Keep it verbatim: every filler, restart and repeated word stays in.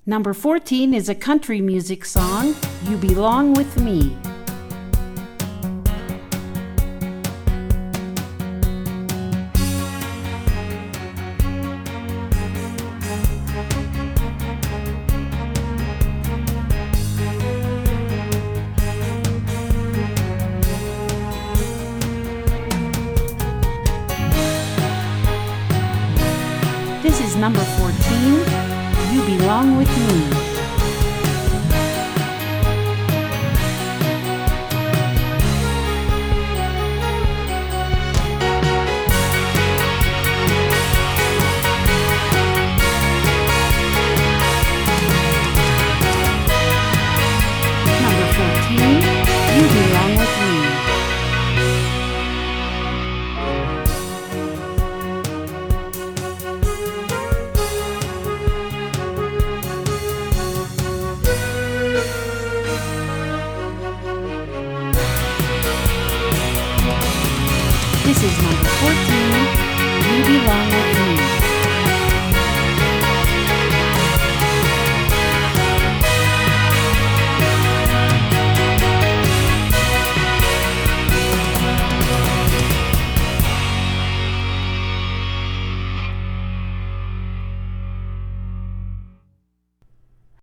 Number fourteen is a country music song, You Belong With Me. This is number fourteen, You Belong With Me. Number fourteen, You Belong With Me. This is number